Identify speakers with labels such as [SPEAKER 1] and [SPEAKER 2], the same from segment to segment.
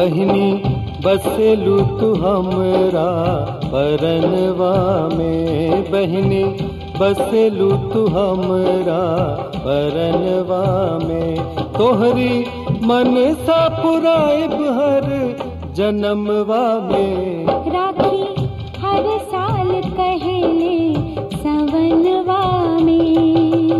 [SPEAKER 1] बहिनी बसेलू तू हमरा परनवा में, बहिनी बसेलू तू हमरा परनवा में। तोहरी मन सा पुराइब हर जन्मवा में,
[SPEAKER 2] राखी हर साल कहेले सवनवा में।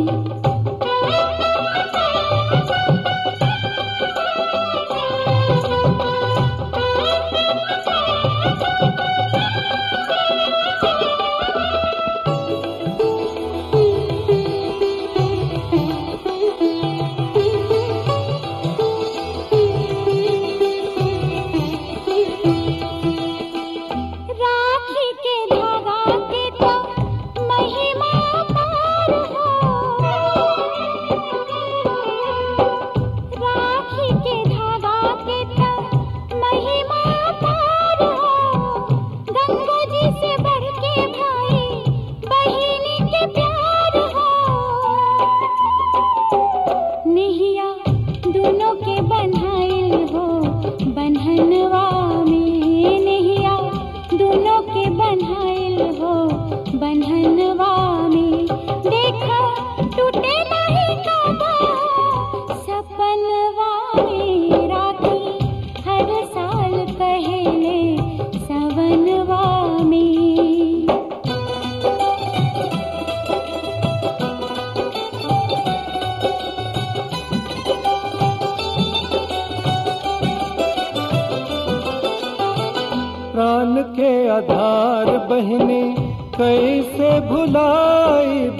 [SPEAKER 1] प्राण के आधार बहिनी कैसे भुलाइब,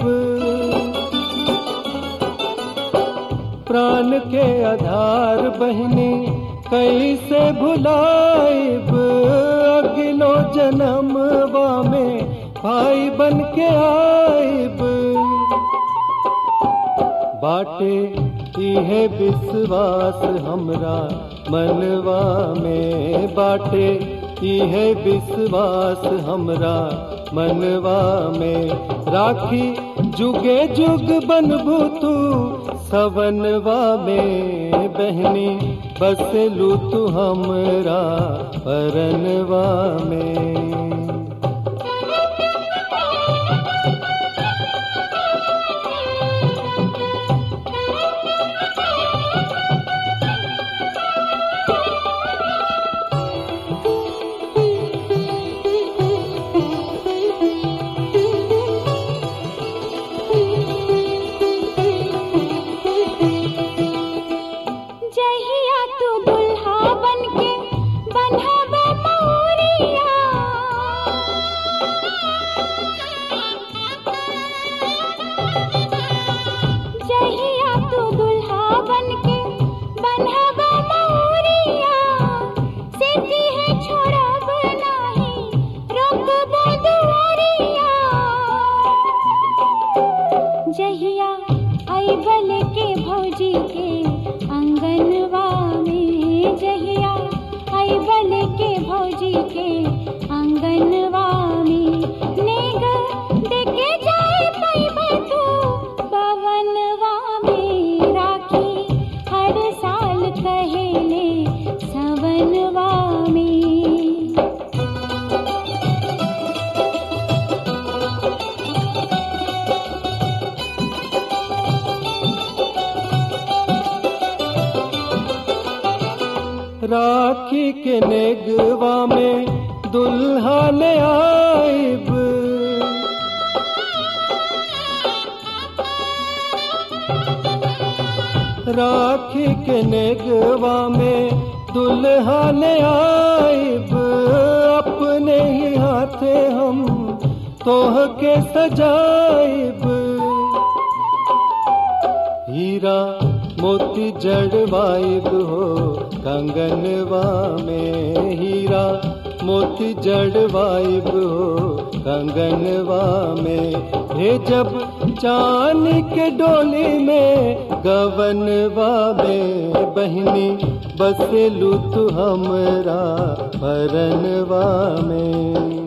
[SPEAKER 1] प्राण के आधार बहिनी कैसे भुलाइब। अगलो जन्मवा में भाई बन के आइब। बाटे इहे विश्वास हमरा मनवा में, बाटे इहे विश्वास हमरा मनवा में। राखी जुगे जुग बनबू तू सवनवा में, बहनी बसेलू तू हमरा परनवा में।
[SPEAKER 2] जहिया आई बल के भौजी के अंगनवा में, जहिया आई बल के भौजी के अंगनवा में। नेग देके जाए पैबा तू पवनवा में, राखी हर साल कहेले सवनवा में।
[SPEAKER 1] राखी के नेगवा में दुल्हा ले आइब, राखी के नेगवा में दुल्हा ले आइब। अपने ही हाथे हम तोह के सजाइब। हीरा मोती जड़वाइब हो कंगनवा में, हीरा मोती जड़वाइब हो कंगनवा में। भेजब चांदी के डोली में गवनवा में, बहिनी बसेलू तू हमरा परनवा में।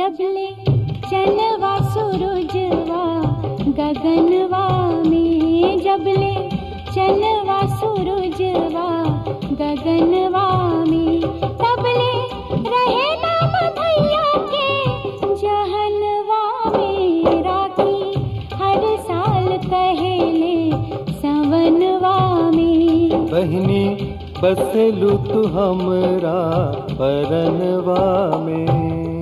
[SPEAKER 2] जबले चनवा सूरजवा गगनवा में, जबले चनवा सूरजवा गगनवा में, तबले रहे नाम भैया के जहनवा में। राखी हर साल कहेले सवनवा में,
[SPEAKER 1] बहिनी बसेलु तू हमरा परनवा में।